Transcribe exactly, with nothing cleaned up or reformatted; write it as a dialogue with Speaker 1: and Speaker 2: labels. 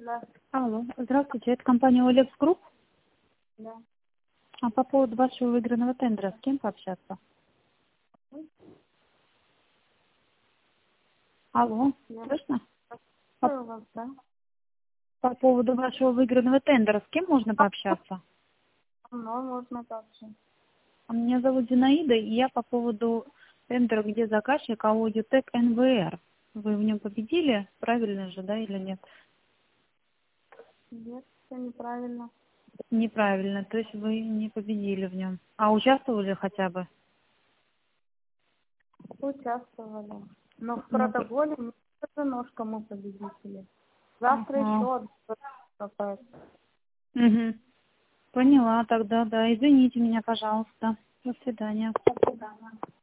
Speaker 1: Да.
Speaker 2: Алло, здравствуйте, это компания Олекс Групп.
Speaker 1: Да.
Speaker 2: А по поводу вашего выигранного тендера, с кем пообщаться? Алло,
Speaker 1: Да.
Speaker 2: слышно? По,
Speaker 1: Слушаю вас, да.
Speaker 2: по поводу вашего выигранного тендера, с кем можно пообщаться?
Speaker 1: Ну, можно также.
Speaker 2: А Меня зовут Зинаида, и я по поводу тендера, где заказчик АО «ЮТЕК эн вэ эр». Вы в нем победили, правильно же, да, или нет?
Speaker 1: Нет, все неправильно.
Speaker 2: Неправильно, то есть вы не победили в нем. А участвовали хотя бы?
Speaker 1: Участвовали. Но в
Speaker 2: Ну, п-
Speaker 1: протоколе не отражено, что мы победители. Завтра
Speaker 2: ага.
Speaker 1: еще одна какая-то.
Speaker 2: Мгм. Поняла тогда, да. Извините меня, пожалуйста. До свидания.
Speaker 1: До свидания.